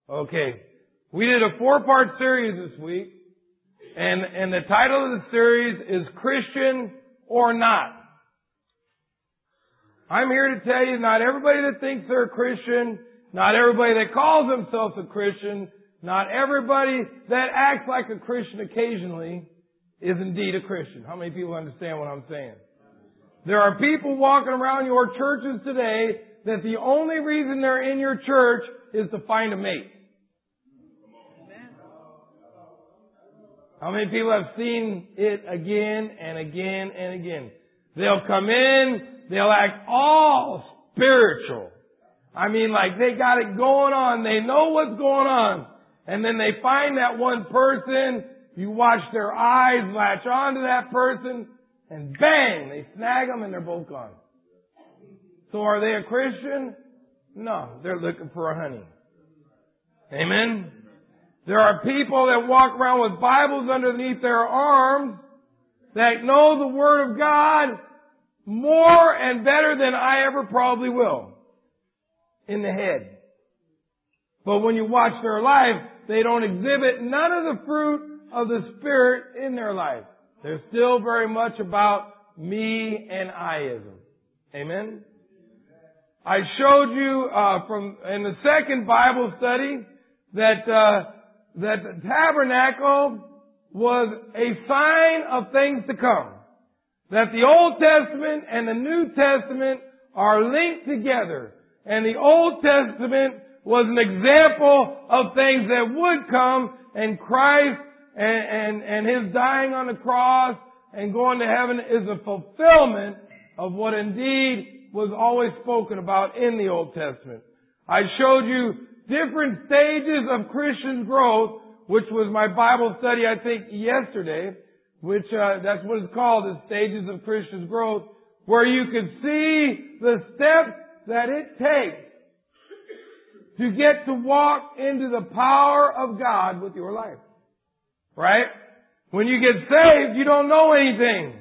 Okay. We did a 4-part series this week, and the title of the series is Christian or Not. I'm here to tell you, not everybody that thinks they're a Christian, not everybody that calls themselves a Christian, not everybody that acts like a Christian occasionally is indeed a Christian. How many people understand what I'm saying? There are people walking around your churches today that the only reason they're in your church is to find a mate. How many people have seen it again and again and again? They'll come in, they'll act all spiritual. I mean, like they got it going on, they know what's going on. And then they find that one person, you watch their eyes latch onto that person, and bang, they snag them and they're both gone. So are they a Christian? No, they're looking for a honey. Amen? There are people that walk around with Bibles underneath their arms that know the Word of God more and better than I ever probably will in the head. But when you watch their life, they don't exhibit none of the fruit of the Spirit in their life. They're still very much about me and I-ism. Amen? I showed you in the second Bible study that the tabernacle was a sign of things to come. That the Old Testament and the New Testament are linked together. And the Old Testament was an example of things that would come, and Christ and His dying on the cross and going to heaven is a fulfillment of what indeed was always spoken about in the Old Testament. I showed you different stages of Christian growth, which was my Bible study, I think, yesterday, which that's what it's called, the stages of Christian growth, where you could see the steps that it takes to get to walk into the power of God with your life. Right? When you get saved, you don't know anything.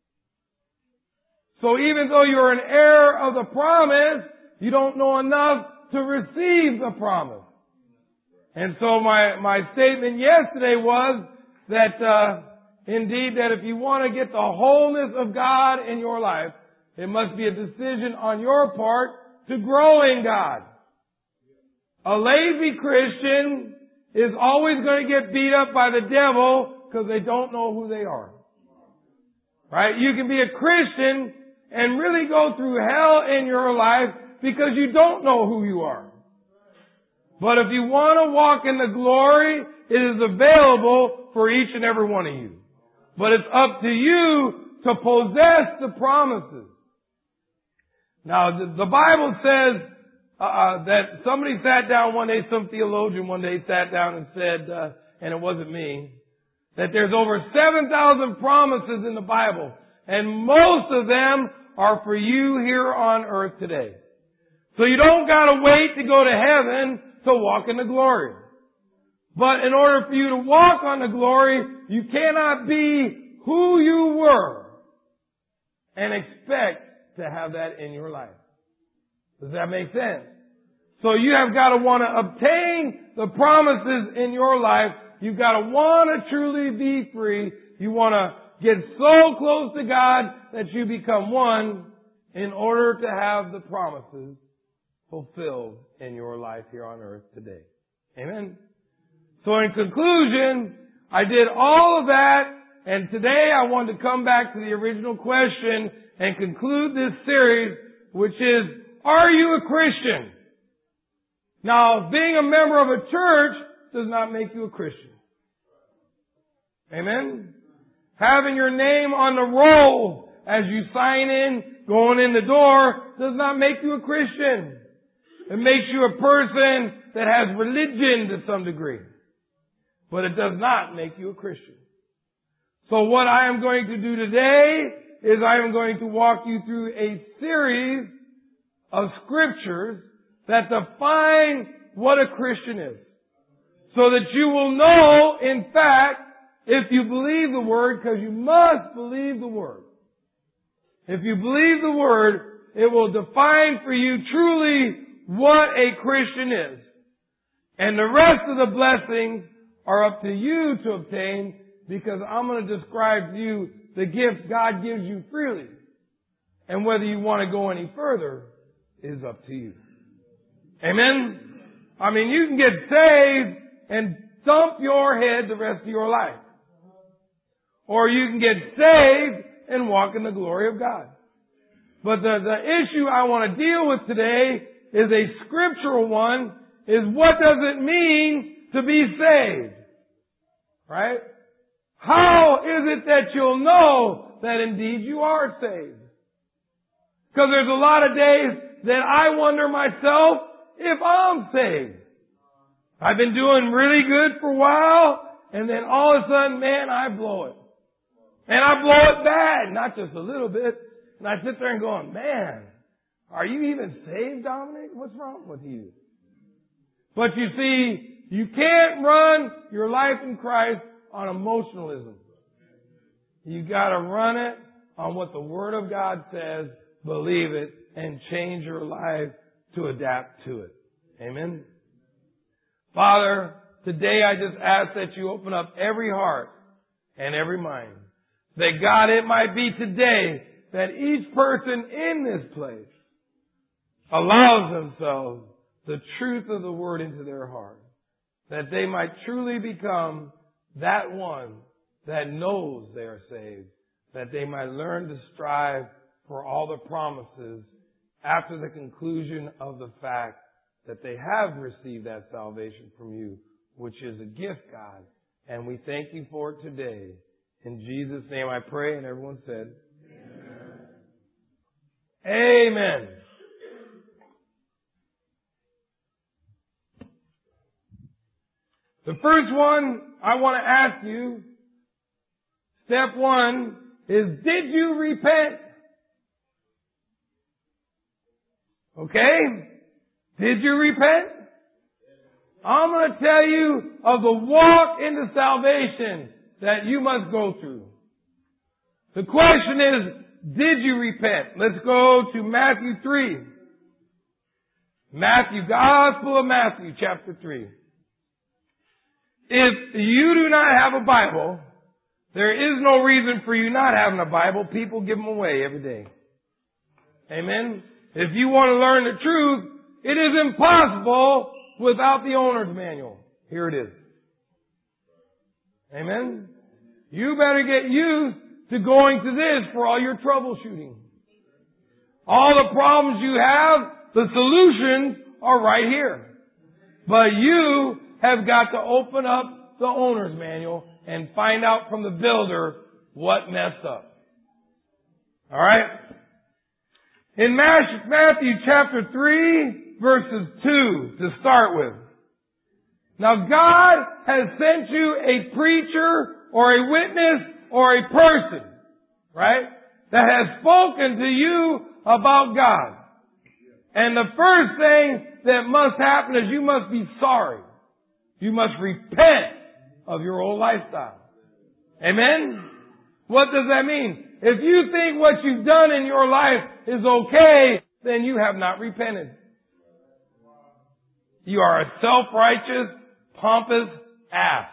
So even though you're an heir of the promise, you don't know enough to receive the promise. And so my statement yesterday was that indeed that if you want to get the wholeness of God in your life, it must be a decision on your part to grow in God. A lazy Christian is always going to get beat up by the devil because they don't know who they are. Right? You can be a Christian and really go through hell in your life because you don't know who you are. But if you want to walk in the glory, it is available for each and every one of you. But it's up to you to possess the promises. Now, the Bible says that somebody sat down one day, some theologian one day sat down and said, and it wasn't me, that there's over 7,000 promises in the Bible, and most of them are for you here on earth today. So you don't gotta wait to go to heaven to walk in the glory. But in order for you to walk on the glory, you cannot be who you were and expect to have that in your life. Does that make sense? So you have got to want to obtain the promises in your life. You've got to want to truly be free. You want to get so close to God that you become one in order to have the promises fulfilled in your life here on earth today. Amen? So in conclusion, I did all of that, and today I want to come back to the original question and conclude this series, which is, are you a Christian? Now, being a member of a church does not make you a Christian. Amen? Having your name on the roll as you sign in, going in the door, does not make you a Christian. It makes you a person that has religion to some degree. But it does not make you a Christian. So what I am going to do today is I am going to walk you through a series of scriptures that define what a Christian is. So that you will know, in fact, if you believe the Word, because you must believe the Word. If you believe the Word, it will define for you truly what a Christian is. And the rest of the blessings are up to you to obtain, because I'm going to describe to you the gift God gives you freely. And whether you want to go any further is up to you. Amen? I mean, you can get saved and dump your head the rest of your life. Or you can get saved and walk in the glory of God. But the issue I want to deal with today is a scriptural one, is what does it mean to be saved? Right? How is it that you'll know that indeed you are saved? Because there's a lot of days that I wonder myself if I'm saved. I've been doing really good for a while, and then all of a sudden, man, I blow it. And I blow it bad, not just a little bit. And I sit there and going, man, are you even saved, Dominic? What's wrong with you? But you see, you can't run your life in Christ on emotionalism. You gotta run it on what the Word of God says, believe it, and change your life to adapt to it. Amen? Father, today I just ask that you open up every heart and every mind. That God, it might be today that each person in this place allows themselves the truth of the Word into their heart. That they might truly become that one that knows they are saved. That they might learn to strive for all the promises after the conclusion of the fact that they have received that salvation from you, which is a gift, God. And we thank you for it today. In Jesus' name I pray, and everyone said, Amen. Amen. The first one I want to ask you, step one, is did you repent? Okay? Did you repent? I'm going to tell you of the walk into salvation that you must go through. The question is, did you repent? Let's go to Matthew 3. Gospel of Matthew, chapter 3. If you do not have a Bible, there is no reason for you not having a Bible. People give them away every day. Amen? If you want to learn the truth, it is impossible without the owner's manual. Here it is. Amen? You better get used to going to this for all your troubleshooting. All the problems you have, the solutions are right here. But you have got to open up the owner's manual and find out from the builder what messed up. Alright? In Matthew chapter 3, verses 2 to start with. Now God has sent you a preacher or a witness or a person, right, that has spoken to you about God. And the first thing that must happen is you must be sorry. You must repent of your old lifestyle. Amen? What does that mean? If you think what you've done in your life is okay, then you have not repented. You are a self-righteous, pompous ass.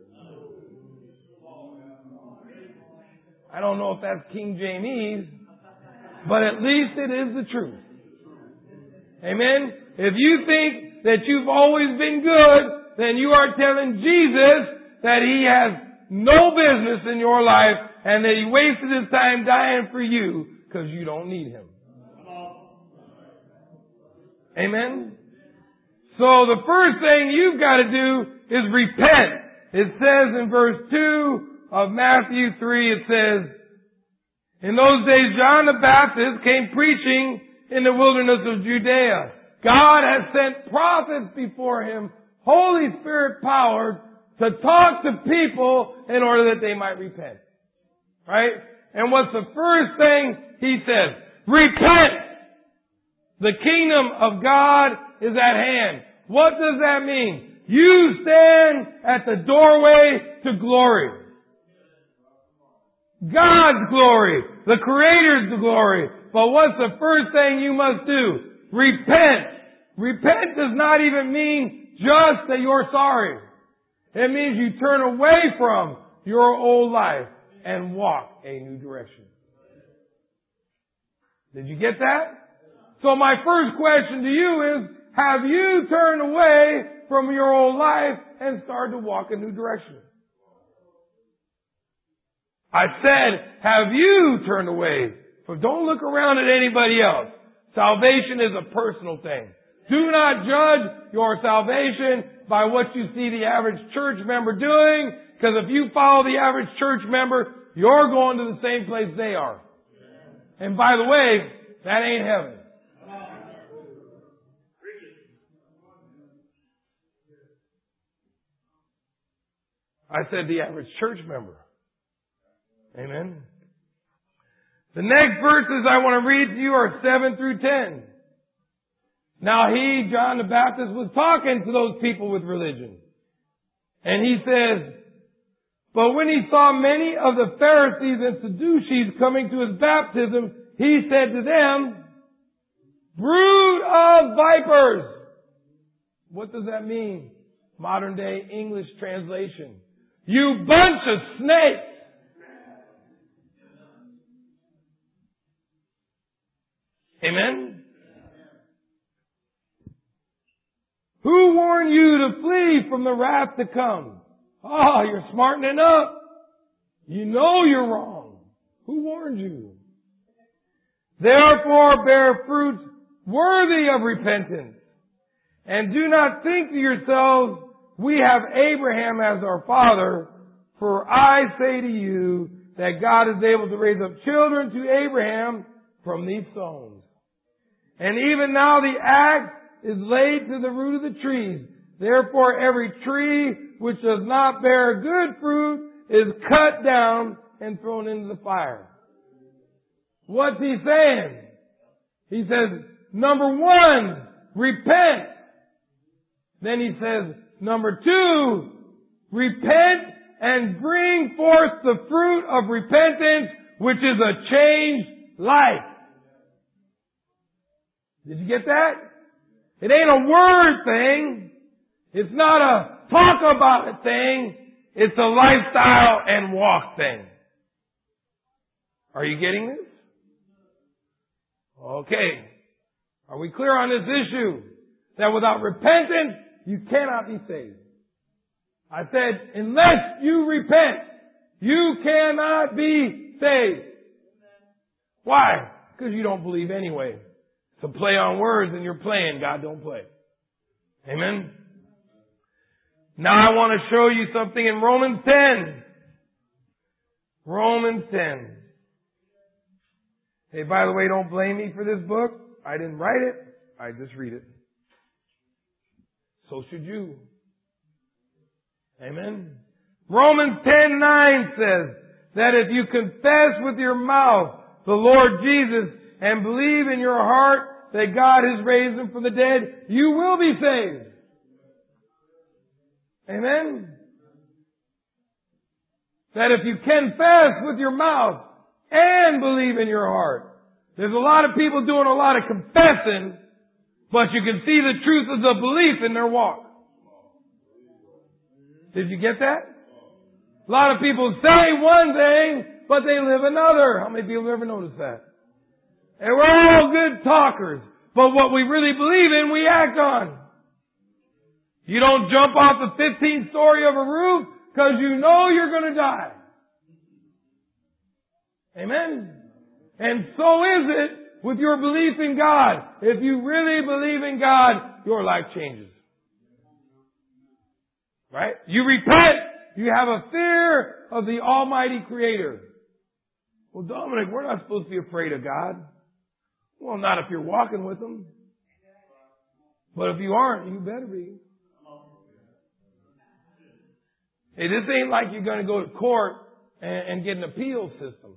I don't know if that's King James, but at least it is the truth. Amen? If you think that you've always been good, then you are telling Jesus that He has no business in your life and that He wasted His time dying for you because you don't need Him. Amen? So the first thing you've got to do is repent. It says in verse 2 of Matthew 3, it says, in those days John the Baptist came preaching in the wilderness of Judea. God has sent prophets before Him, Holy Spirit powered, to talk to people in order that they might repent. Right? And what's the first thing He says? Repent! The kingdom of God is at hand. What does that mean? You stand at the doorway to glory. God's glory. The Creator's glory. But what's the first thing you must do? Repent. Repent does not even mean just that you're sorry. It means you turn away from your old life and walk a new direction. Did you get that? So my first question to you is, have you turned away from your old life and started to walk a new direction? I said, have you turned away from, don't look around at anybody else. Salvation is a personal thing. Do not judge your salvation by what you see the average church member doing, because if you follow the average church member, you're going to the same place they are. And by the way, that ain't heaven. I said the average church member. Amen. The next verses I want to read to you are 7 through 10. Now he, John the Baptist, was talking to those people with religion. And he says, but when he saw many of the Pharisees and Sadducees coming to his baptism, he said to them, brood of vipers. What does that mean? Modern day English translation. You bunch of snakes. Amen? Who warned you to flee from the wrath to come? Oh, you're smartening up. You know you're wrong. Who warned you? Therefore bear fruits worthy of repentance. And do not think to yourselves, we have Abraham as our father, for I say to you that God is able to raise up children to Abraham from these stones. And even now the axe is laid to the root of the trees. Therefore every tree which does not bear good fruit is cut down and thrown into the fire. What's he saying? He says, number one, repent. Then he says, number two, repent and bring forth the fruit of repentance, which is a changed life. Did you get that? It ain't a word thing. It's not a talk about it thing. It's a lifestyle and walk thing. Are you getting this? Okay. Are we clear on this issue? That without repentance, you cannot be saved. I said, unless you repent, you cannot be saved. Why? Because you don't believe anyway. It's a play on words and you're playing. God don't play. Amen? Now I want to show you something in Romans 10. Romans 10. Hey, by the way, don't blame me for this book. I didn't write it. I just read it. So should you. Amen. Romans 10:9 says that if you confess with your mouth the Lord Jesus and believe in your heart that God has raised him from the dead, you will be saved. Amen. That if you confess with your mouth and believe in your heart. There's a lot of people doing a lot of confessing, but you can see the truth of the belief in their walk. Did you get that? A lot of people say one thing, but they live another. How many people have ever noticed that? And we're all good talkers, but what we really believe in, we act on. You don't jump off the 15th story of a roof because you know you're going to die. Amen? And so is it with your belief in God. If you really believe in God, your life changes. Right? You repent. You have a fear of the Almighty Creator. Well, Dominic, we're not supposed to be afraid of God. Well, not if you're walking with Him. But if you aren't, you better be. Hey, this ain't like you're going to go to court and get an appeal system.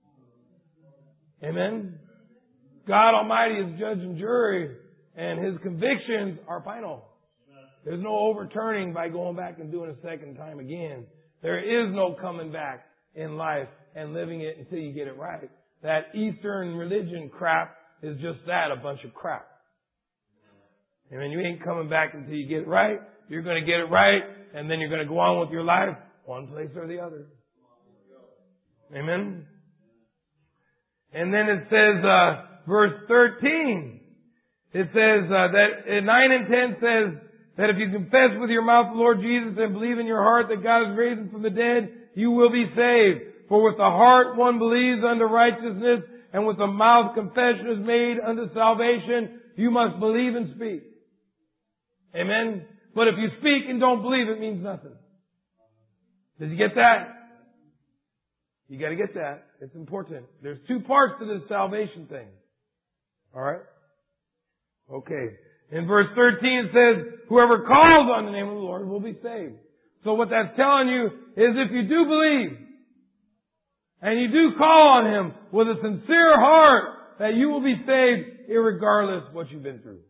Amen? God Almighty is judge and jury, and His convictions are final. There's no overturning by going back and doing it a second time again. There is no coming back in life and living it until you get it right. That Eastern religion crap is just that, a bunch of crap. Amen. You ain't coming back until you get it right. You're going to get it right, and then you're going to go on with your life, one place or the other. Amen. And then it says, verse 13, it says that 9 and 10 says that if you confess with your mouth the Lord Jesus and believe in your heart that God is raised him from the dead, you will be saved. For with the heart one believes unto righteousness, and with the mouth confession is made unto salvation. You must believe and speak. Amen. But if you speak and don't believe, it means nothing. Did you get that? You got to get that. It's important. There's two parts to this salvation thing. All right? Okay. In verse 13 it says, whoever calls on the name of the Lord will be saved. So what that's telling you is if you do believe and you do call on Him with a sincere heart, that you will be saved irregardless what you've been through.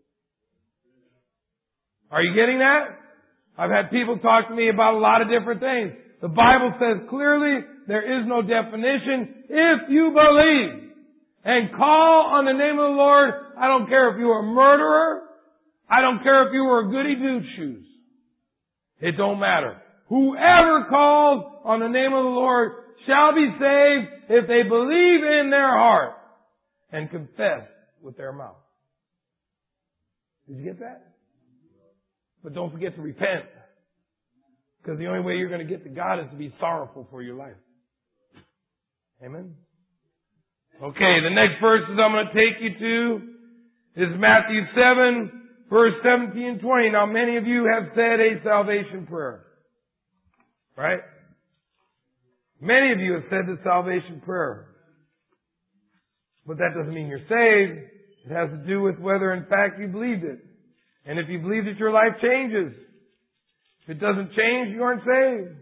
Are you getting that? I've had people talk to me about a lot of different things. The Bible says clearly there is no definition. If you believe and call on the name of the Lord, I don't care if you were a murderer. I don't care if you were a goody two-shoes. It don't matter. Whoever calls on the name of the Lord shall be saved if they believe in their heart and confess with their mouth. Did you get that? But don't forget to repent. Because the only way you're going to get to God is to be sorrowful for your life. Amen? Okay, the next verses I'm going to take you to is Matthew 7, verse 17 and 20. Now many of you have said a salvation prayer. Right? Many of you have said the salvation prayer. But that doesn't mean you're saved. It has to do with whether in fact you believed it. And if you believe that your life changes. If it doesn't change, you aren't saved.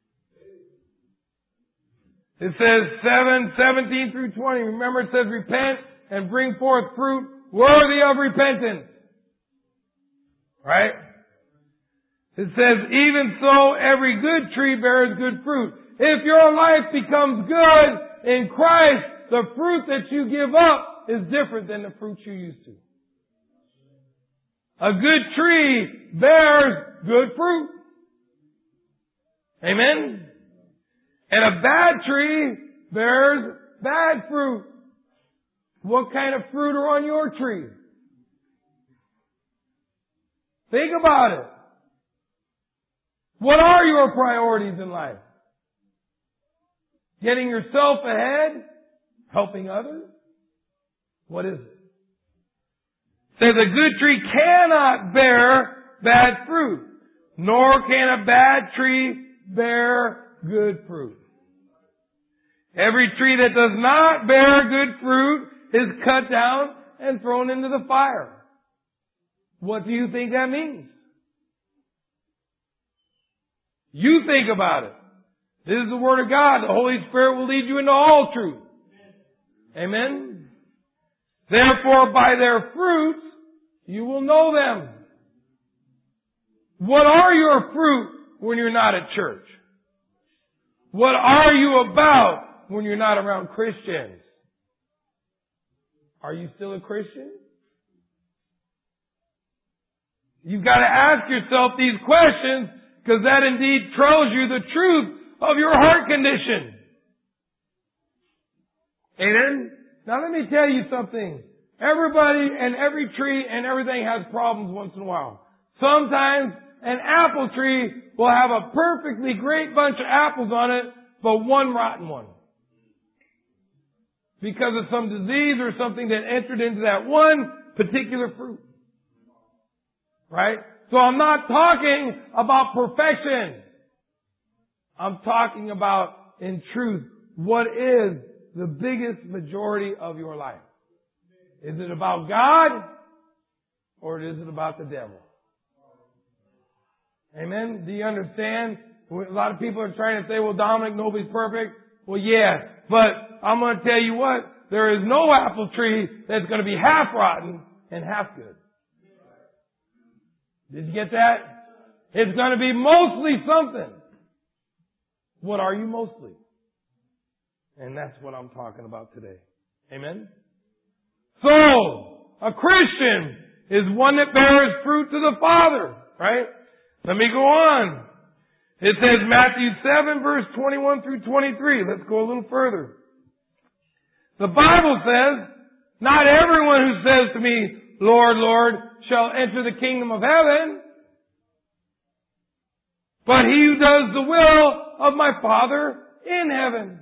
It says 17 through 20. Remember it says repent and bring forth fruit worthy of repentance. Right? It says, even so, every good tree bears good fruit. If your life becomes good in Christ, the fruit that you give up is different than the fruit you used to. A good tree bears good fruit. Amen? And a bad tree bears bad fruit. What kind of fruit are on your tree? Think about it. What are your priorities in life? Getting yourself ahead? Helping others? What is it? It says a good tree cannot bear bad fruit, nor can a bad tree bear good fruit. Every tree that does not bear good fruit is cut down and thrown into the fire. What do you think that means? You think about it. This is the Word of God. The Holy Spirit will lead you into all truth. Amen? Therefore, by their fruits, you will know them. What are your fruit when you're not at church? What are you about when you're not around Christians? Are you still a Christian? You've got to ask yourself these questions, because that indeed tells you the truth of your heart condition. Amen? Now let me tell you something. Everybody and every tree and everything has problems once in a while. Sometimes an apple tree will have a perfectly great bunch of apples on it, but one rotten one. Because of some disease or something that entered into that one particular fruit. Right? So I'm not talking about perfection. I'm talking about, in truth, what is the biggest majority of your life? Is it about God or is it about the devil? Amen? Do you understand? A lot of people are trying to say, well, Dominic, nobody's perfect. Well, yeah, but I'm going to tell you what, there is no apple tree that's going to be half rotten and half good. Did you get that? It's going to be mostly something. What are you mostly? And that's what I'm talking about today. Amen? So, a Christian is one that bears fruit to the Father, right? Let me go on. It says Matthew 7 verse 21 through 23. Let's go a little further. The Bible says, not everyone who says to me, Lord, Lord, shall enter the kingdom of heaven, but he who does the will of my Father in heaven.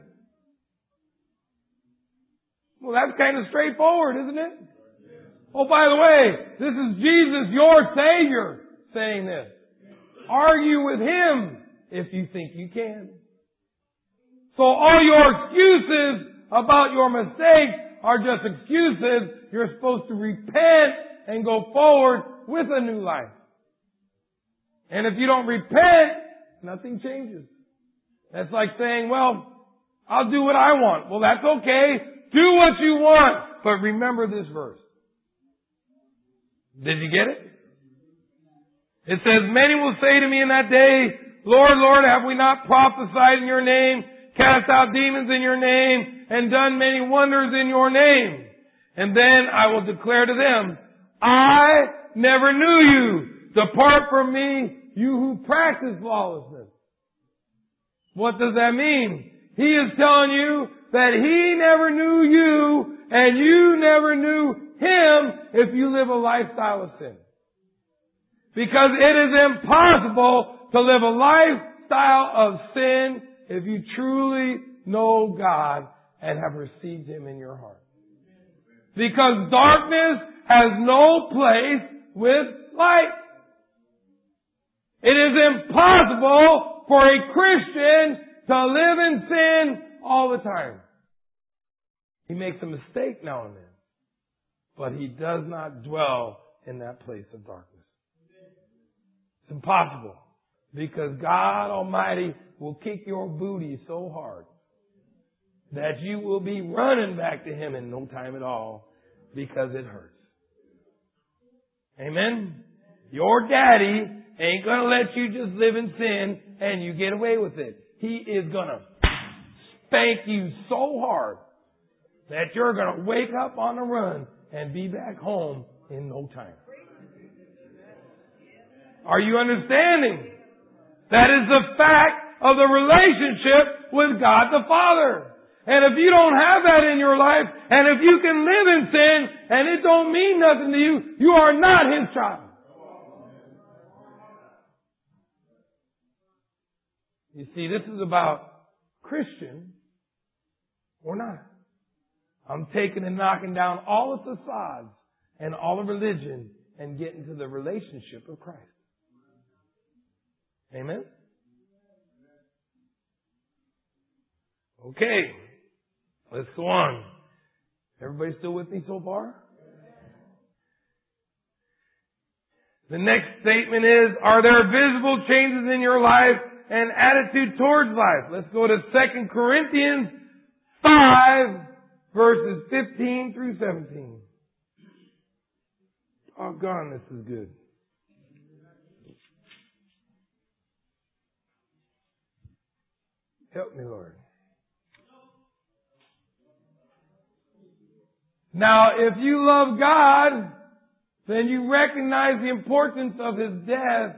Well, that's kind of straightforward, isn't it? Oh, by the way, this is Jesus, your Savior, saying this. Argue with Him if you think you can. So all your excuses about your mistakes are just excuses. You're supposed to repent and go forward with a new life. And if you don't repent, nothing changes. That's like saying, well, I'll do what I want. Well, that's okay. Do what you want. But remember this verse. Did you get it? It says, many will say to me in that day, Lord, Lord, have we not prophesied in your name, cast out demons in your name, and done many wonders in your name? And then I will declare to them, I never knew you. Depart from me, you who practice lawlessness. What does that mean? He is telling you that He never knew you and you never knew Him if you live a lifestyle of sin. Because it is impossible to live a lifestyle of sin if you truly know God and have received Him in your heart. Because darkness has no place with light. It is impossible for a Christian to live in sin all the time. He makes a mistake now and then, but he does not dwell in that place of darkness. It's impossible, because God Almighty will kick your booty so hard that you will be running back to Him in no time at all, because it hurts. Amen? Your daddy ain't gonna let you just live in sin and you get away with it. He is gonna spank you so hard that you're gonna wake up on the run and be back home in no time. Are you understanding? That is the fact of the relationship with God the Father. And if you don't have that in your life, and if you can live in sin and it don't mean nothing to you, you are not His child. You see, this is about Christian or not. I'm taking and knocking down all the facades and all the religion and getting to the relationship of Christ. Amen? Okay. Let's go on. Everybody still with me so far? The next statement is, are there visible changes in your life and attitude towards life? Let's go to 2 Corinthians 5, verses 15 through 17. Oh, God, this is good. Help me, Lord. Now, if you love God, then you recognize the importance of His death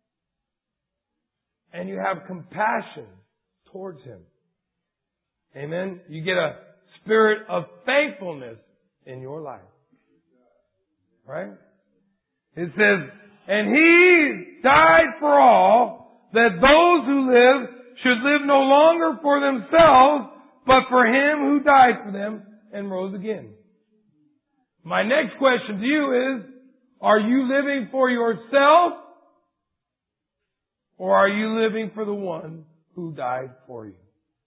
and you have compassion towards Him. Amen? You get a spirit of thankfulness in your life. Right? It says, and He died for all, that those who live should live no longer for themselves, but for Him who died for them and rose again. My next question to you is, are you living for yourself, or are you living for the one who died for you?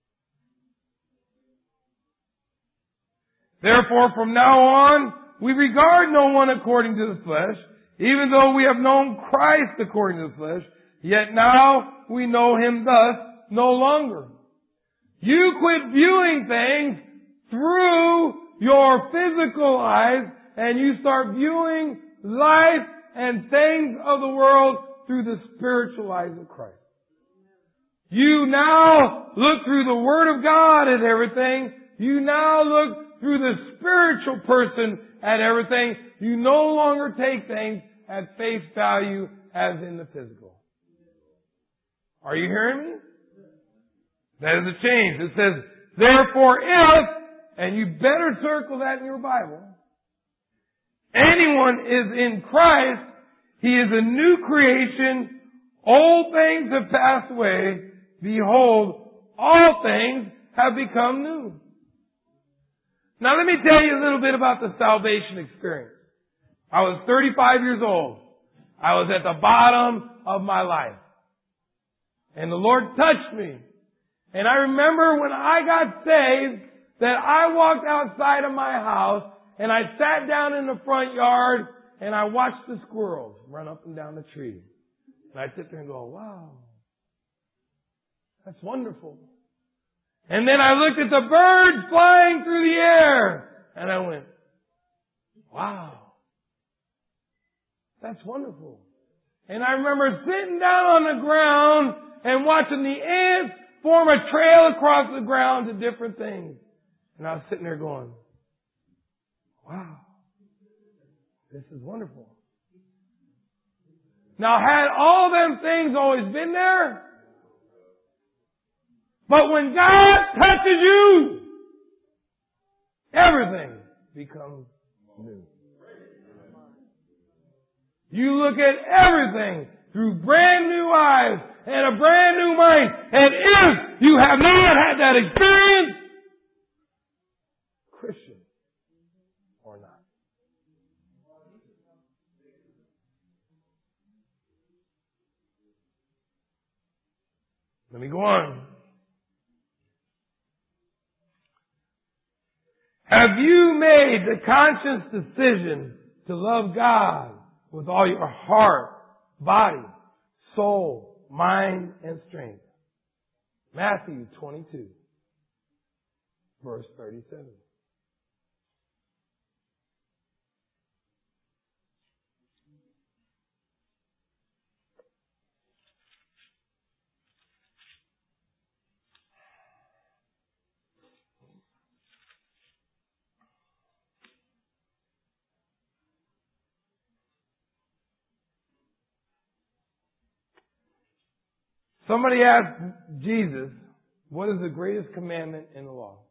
Therefore, from now on, we regard no one according to the flesh, even though we have known Christ according to the flesh, yet now we know Him thus no longer. You quit viewing things through your physical eyes and you start viewing life and things of the world through the spiritual eyes of Christ. You now look through the Word of God at everything. You now look through the spiritual person at everything. You no longer take things at face value as in the physical. Are you hearing me? That is a change. It says, therefore if, and you better circle that in your Bible, anyone is in Christ, he is a new creation. Old things have passed away. Behold, all things have become new. Now let me tell you a little bit about the salvation experience. I was 35 years old. I was at the bottom of my life. And the Lord touched me. And I remember when I got saved that I walked outside of my house and I sat down in the front yard and I watched the squirrels run up and down the tree. And I'd sit there and go, wow, that's wonderful. And then I looked at the birds flying through the air and I went, wow, that's wonderful. And I remember sitting down on the ground and watching the ants form a trail across the ground to different things. And I was sitting there going, wow, this is wonderful. Now, had all them things always been there? But when God touches you, everything becomes new. You look at everything through brand new eyes and a brand new mind. And if you have not had that experience, Christian or not. Let me go on. Have you made the conscious decision to love God with all your heart, body, soul, mind, and strength? Matthew 22, verse 37. Somebody asked Jesus, what is the greatest commandment in the law?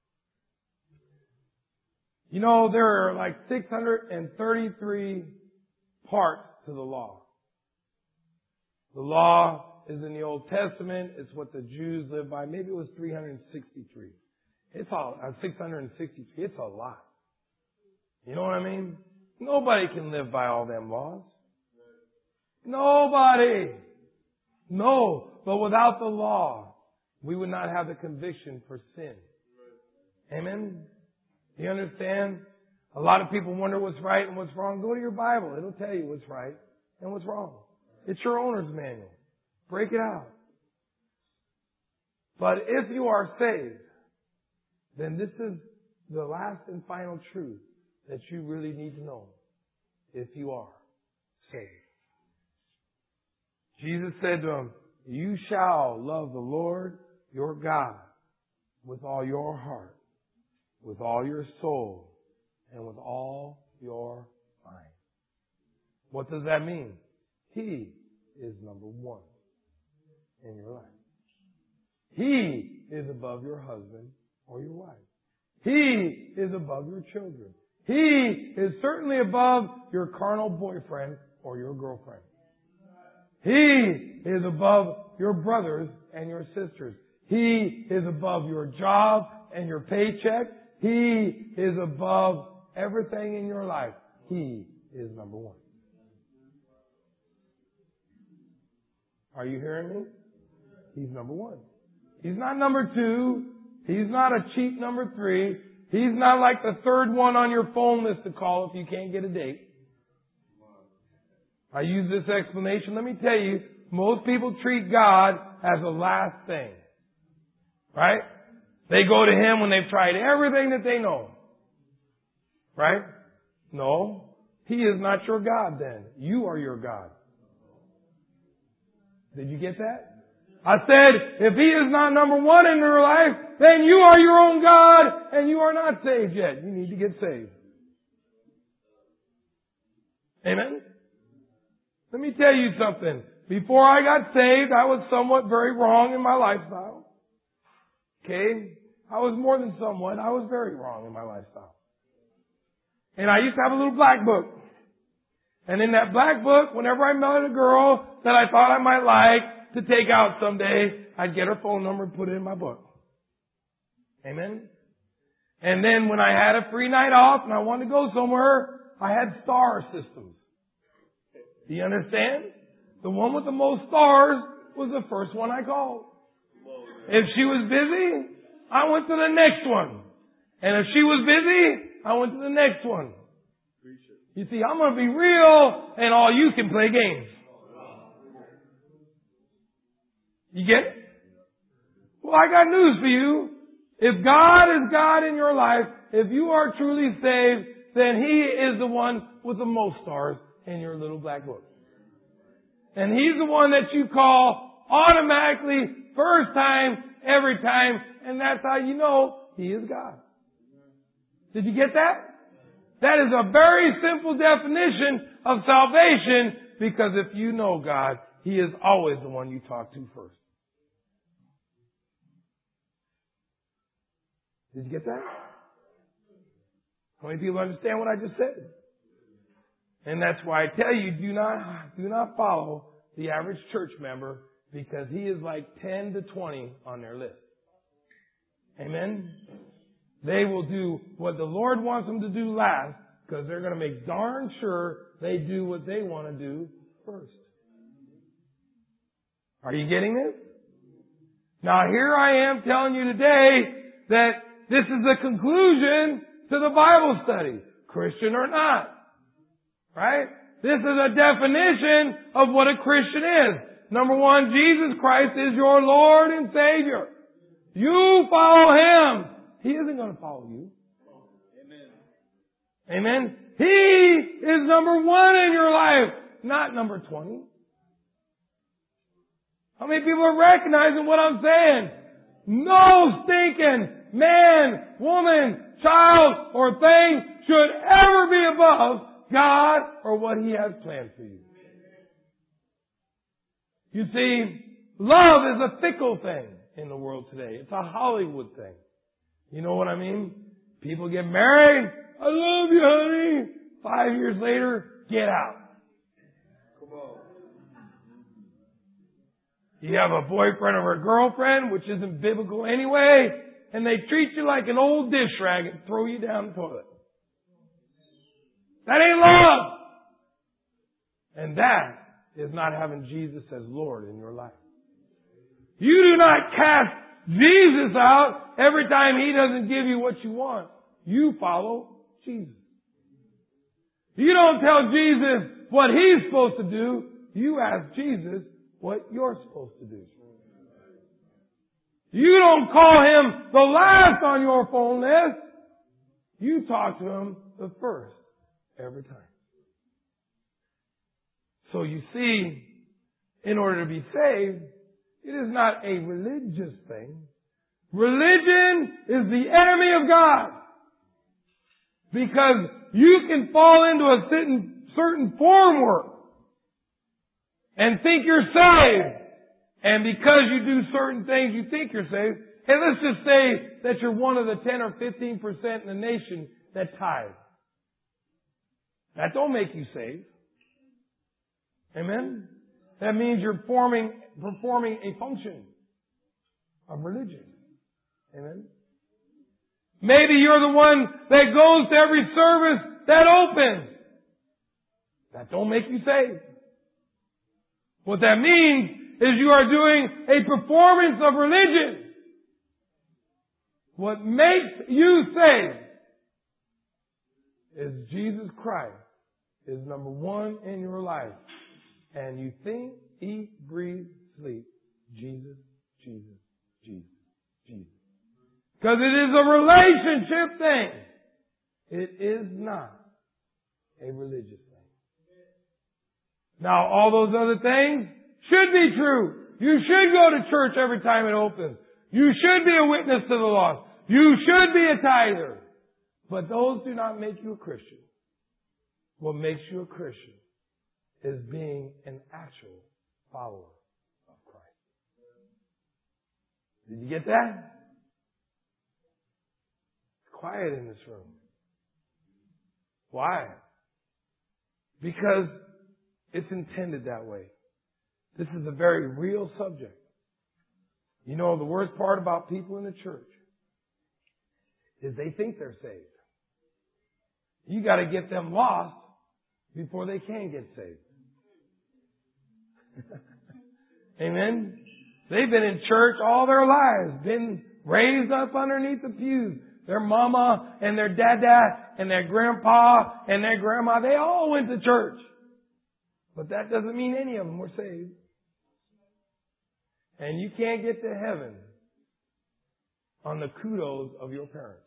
You know, there are like 633 parts to the law. The law is in the Old Testament. It's what the Jews live by. Maybe it was 363. It's all 663. It's a lot. You know what I mean? Nobody can live by all them laws. Nobody. No, but without the law, we would not have the conviction for sin. Amen? Do you understand? A lot of people wonder what's right and what's wrong. Go to your Bible. It'll tell you what's right and what's wrong. It's your owner's manual. Break it out. But if you are saved, then this is the last and final truth that you really need to know. If you are saved. Jesus said to him, you shall love the Lord your God with all your heart, with all your soul, and with all your mind. What does that mean? He is number one in your life. He is above your husband or your wife. He is above your children. He is certainly above your carnal boyfriend or your girlfriend. He is above your brothers and your sisters. He is above your job and your paycheck. He is above everything in your life. He is number one. Are you hearing me? He's number one. He's not number two. He's not a cheap number three. He's not like the third one on your phone list to call if you can't get a date. I use this explanation. Let me tell you, most people treat God as a last thing. Right? They go to Him when they've tried everything that they know. Right? No. He is not your God then. You are your God. Did you get that? I said, if He is not number one in your life, then you are your own God and you are not saved yet. You need to get saved. Amen? Let me tell you something. Before I got saved, I was somewhat very wrong in my lifestyle. Okay? I was more than somewhat. I was very wrong in my lifestyle. And I used to have a little black book. And in that black book, whenever I met a girl that I thought I might like to take out someday, I'd get her phone number and put it in my book. Amen? And then when I had a free night off and I wanted to go somewhere, I had star systems. Do you understand? The one with the most stars was the first one I called. If she was busy, I went to the next one. And if she was busy, I went to the next one. You see, I'm going to be real and all you can play games. You get it? Well, I got news for you. If God is God in your life, if you are truly saved, then He is the one with the most stars in your little black book. And He's the one that you call automatically, first time, every time, and that's how you know He is God. Did you get that? That is a very simple definition of salvation, because if you know God, He is always the one you talk to first. Did you get that? How many people understand what I just said? And that's why I tell you, do not follow the average church member, because he is like 10 to 20 on their list. Amen? They will do what the Lord wants them to do last, because they're going to make darn sure they do what they want to do first. Are you getting this? Now here I am telling you today that this is the conclusion to the Bible study, Christian or not. Right? This is a definition of what a Christian is. Number one, Jesus Christ is your Lord and Savior. You follow Him. He isn't going to follow you. Amen. Amen. He is number one in your life, not number 20. How many people are recognizing what I'm saying? No stinking man, woman, child, or thing should ever be above God or what He has planned for you. You see, love is a fickle thing in the world today. It's a Hollywood thing. You know what I mean? People get married. I love you, honey. 5 years later, get out. Come on. You have a boyfriend or a girlfriend, which isn't biblical anyway, and they treat you like an old dish rag and throw you down the toilet. That ain't love. And that is not having Jesus as Lord in your life. You do not cast Jesus out every time He doesn't give you what you want. You follow Jesus. You don't tell Jesus what He's supposed to do. You ask Jesus what you're supposed to do. You don't call Him the last on your phone list. You talk to Him the first every time. So you see, in order to be saved, it is not a religious thing. Religion is the enemy of God. Because you can fall into a certain form work and think you're saved. And because you do certain things, you think you're saved. Hey, let's just say that you're one of the 10 or 15% in the nation that tithe. That don't make you saved. Amen? That means you're performing a function of religion. Amen? Maybe you're the one that goes to every service that opens. That don't make you saved. What that means is you are doing a performance of religion. What makes you saved is Jesus Christ is number one in your life. And you think, eat, breathe, sleep, Jesus, Jesus, Jesus, Jesus. Because it is a relationship thing. It is not a religious thing. Now, all those other things should be true. You should go to church every time it opens. You should be a witness to the lost. You should be a tither. But those do not make you a Christian. What makes you a Christian is being an actual follower of Christ. Did you get that? It's quiet in this room. Why? Because it's intended that way. This is a very real subject. You know, the worst part about people in the church is they think they're saved. You got to get them lost before they can get saved. Amen? They've been in church all their lives, been raised up underneath the pews. Their mama and their dada and their grandpa and their grandma, they all went to church. But that doesn't mean any of them were saved. And you can't get to heaven on the kudos of your parents.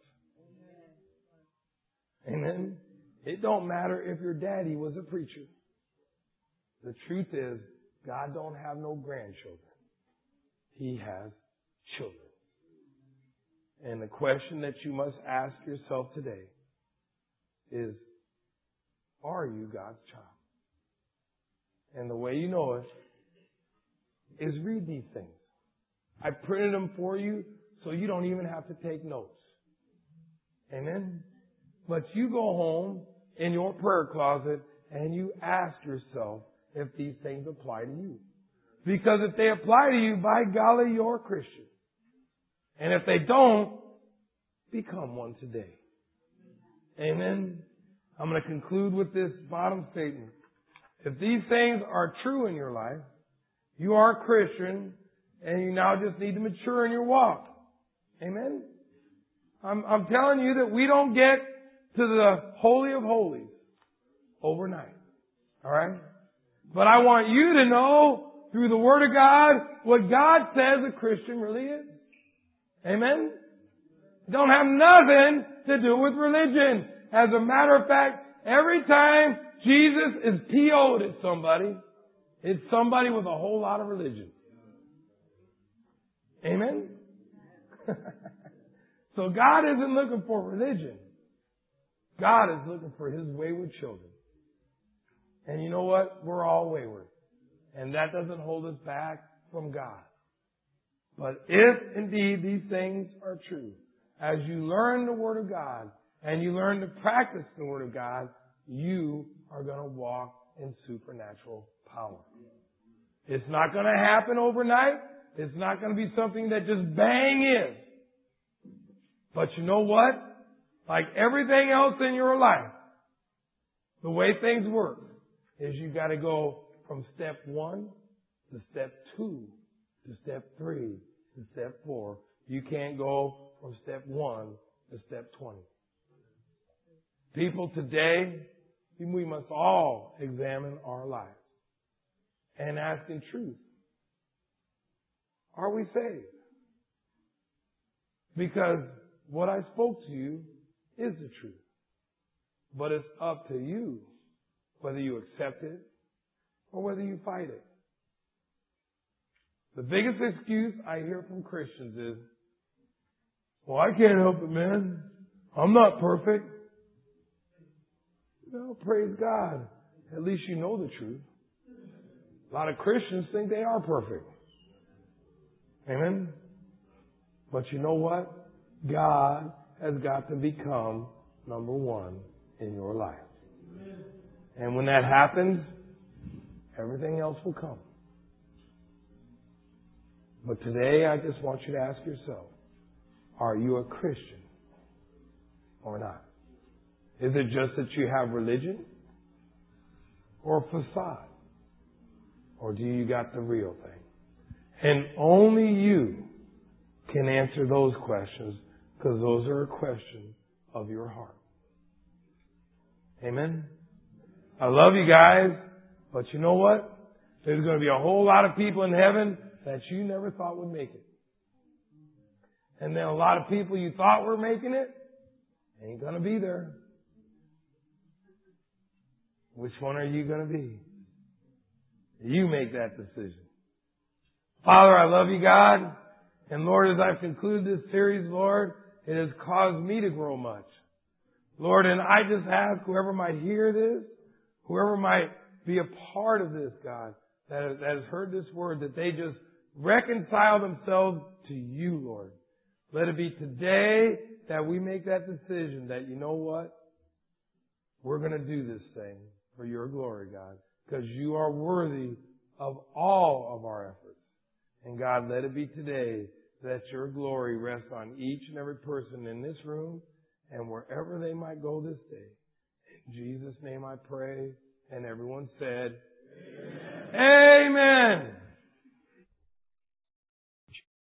Amen? It don't matter if your daddy was a preacher. The truth is, God don't have no grandchildren. He has children. And the question that you must ask yourself today is, are you God's child? And the way you know it is read these things. I printed them for you so you don't even have to take notes. Amen? But you go home in your prayer closet and you ask yourself if these things apply to you. Because if they apply to you, by golly, you're a Christian. And if they don't, become one today. Amen? I'm going to conclude with this bottom statement. If these things are true in your life, you are a Christian and you now just need to mature in your walk. Amen? I'm telling you that we don't get to the Holy of Holies overnight. Alright? But I want you to know through the Word of God what God says a Christian really is. Amen? It don't have nothing to do with religion. As a matter of fact, every time Jesus is PO'd at somebody, it's somebody with a whole lot of religion. Amen? So God isn't looking for religion. God is looking for His wayward children. And you know what? We're all wayward. And that doesn't hold us back from God. But if indeed these things are true, as you learn the Word of God and you learn to practice the Word of God, you are going to walk in supernatural power. It's not going to happen overnight. It's not going to be something that just bang is. But you know what? Like everything else in your life, the way things work is you got to go from step 1 to step 2 to step 3 to step 4. You can't go from step 1 to step 20. People today, we must all examine our lives and ask in truth, are we saved? Because what I spoke to you is the truth. But it's up to you whether you accept it or whether you fight it. The biggest excuse I hear from Christians is, well, I can't help it, man. I'm not perfect. Well, praise God. At least you know the truth. A lot of Christians think they are perfect. Amen? But you know what? God has got to become number one in your life. And when that happens, everything else will come. But today, I just want you to ask yourself, are you a Christian or not? Is it just that you have religion or a facade? Or do you got the real thing? And only you can answer those questions because those are a question of your heart. Amen? I love you guys, but you know what? There's going to be a whole lot of people in heaven that you never thought would make it. And then a lot of people you thought were making it ain't going to be there. Which one are you going to be? You make that decision. Father, I love you, God. And Lord, as I've concluded this series, Lord, it has caused me to grow much. Lord, and I just ask whoever might hear this, whoever might be a part of this, God, that has heard this word, that they just reconcile themselves to you, Lord. Let it be today that we make that decision that, you know what? We're going to do this thing for your glory, God, because you are worthy of all of our efforts. And God, let it be today that your glory rests on each and every person in this room and wherever they might go this day. In Jesus' name I pray. And everyone said, Amen. Amen.